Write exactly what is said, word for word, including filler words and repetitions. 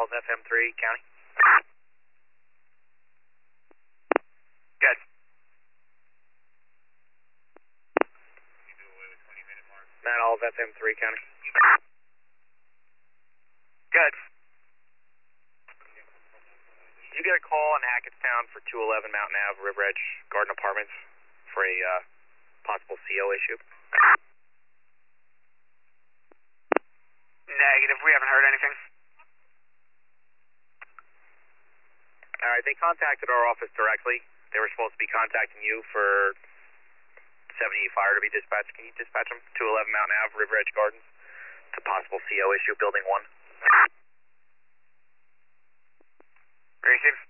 Falls, F M three, County. Good. Matt Falls, F M three, County. Good. Did you get a call in Hackettstown for two eleven Mountain Ave, River Edge Garden Apartments for a uh, possible C O issue? Negative, we haven't heard anything. Alright, they contacted our office directly. They were supposed to be contacting you for seventy fire to be dispatched. Can you dispatch them? two eleven Mountain Ave, River Edge Gardens. It's a possible C O issue, building one. Receive.